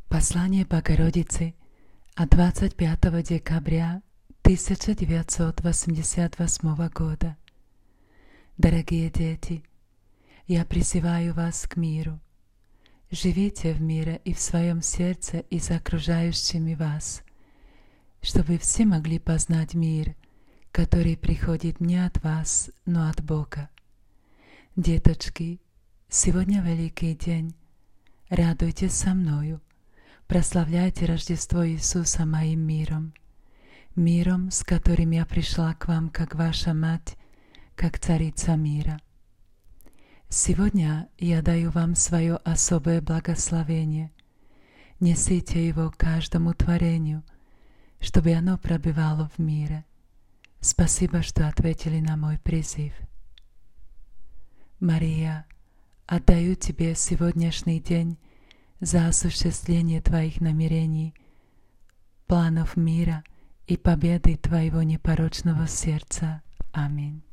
Послание Богородицы от 25 декабря 1988 года. Дорогие дети, я призываю вас к миру. Живите в мире и в своем сердце и с окружающими вас, чтобы все могли познать мир, который приходит не от вас, но от Бога. Деточки, сегодня великий день. Радуйтесь со мною. Прославляйте Рождество Иисуса моим миром, миром, с которым я пришла к вам, как ваша мать, как царица мира. Сегодня я даю вам свое особое благословение. Несите его каждому творению, чтобы оно пробывало в мире. Спасибо, что ответили на мой призыв. Мария, отдаю тебе сегодняшний день за осуществление твоих намерений, планов мира и победы твоего непорочного сердца. Аминь.